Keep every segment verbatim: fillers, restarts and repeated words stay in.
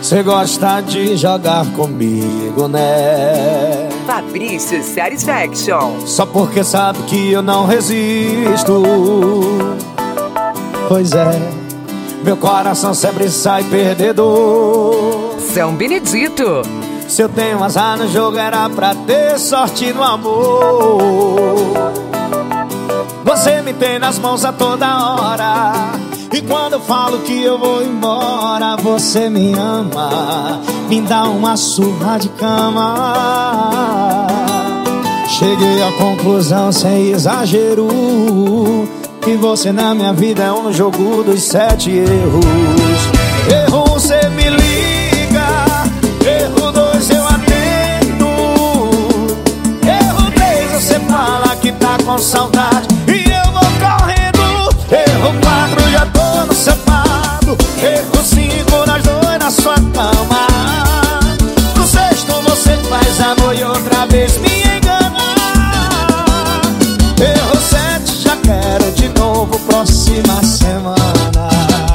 Cê gosta de jogar comigo, né? Fabrício Satisfaction. Só porque sabe que eu não resisto. Pois é, meu coração sempre sai perdedor. São Benedito. Se eu tenho azar no jogo era pra ter sorte no amor. Você me tem nas mãos a toda hora, e quando eu falo que eu vou embora, você me ama, me dá uma surra de cama. Cheguei à conclusão sem exagero que você na minha vida é um jogo dos sete erros. Erro um, cê me liga. Erro dois, eu atendo. Erro três, você fala que tá com saudade e eu vou correndo. Erro quatro, já tô no seu lado. Erro cinco, nós dois na sua cama. No sexto você faz amor e outra vez me engana. Erro sete, já quero de novo próxima semana.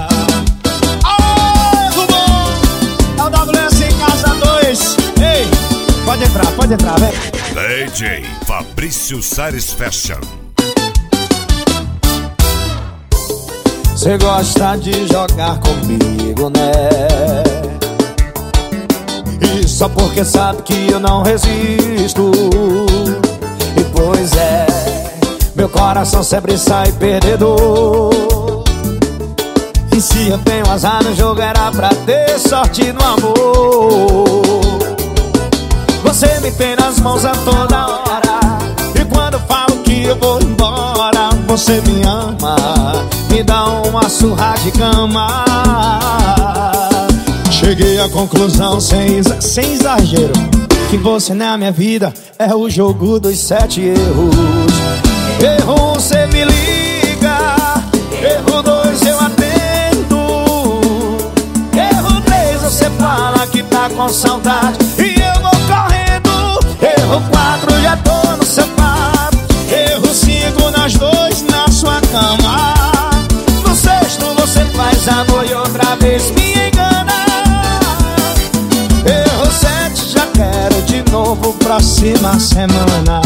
Oh, erro bom! É o W S em casa dois. Ei, pode entrar, pode entrar, vem. D J Fabrício Satisfaction. Cê gosta de jogar comigo, né? E só porque sabe que eu não resisto. E pois é, meu coração sempre sai perdedor. E se eu tenho azar no jogo era pra ter sorte no amor. Você me tem nas mãos a toda hora, e quando eu falo que eu vou embora, você me ama, me dá uma surra de cama. Cheguei à conclusão sem, sem exagero que você na minha vida é o jogo dos sete erros. Erro um, cê me liga. Erro dois, eu atendo. Erro três, você fala que tá com saudade e eu vou correndo. Erro quatro, já tô no seu lado. Erro cinco, nós dois na sua cama. No sexto você faz amor e outra vez me engana. Erro sete, já quero de novo próxima semana.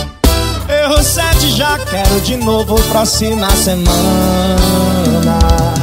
Erro sete, já quero de novo próxima semana.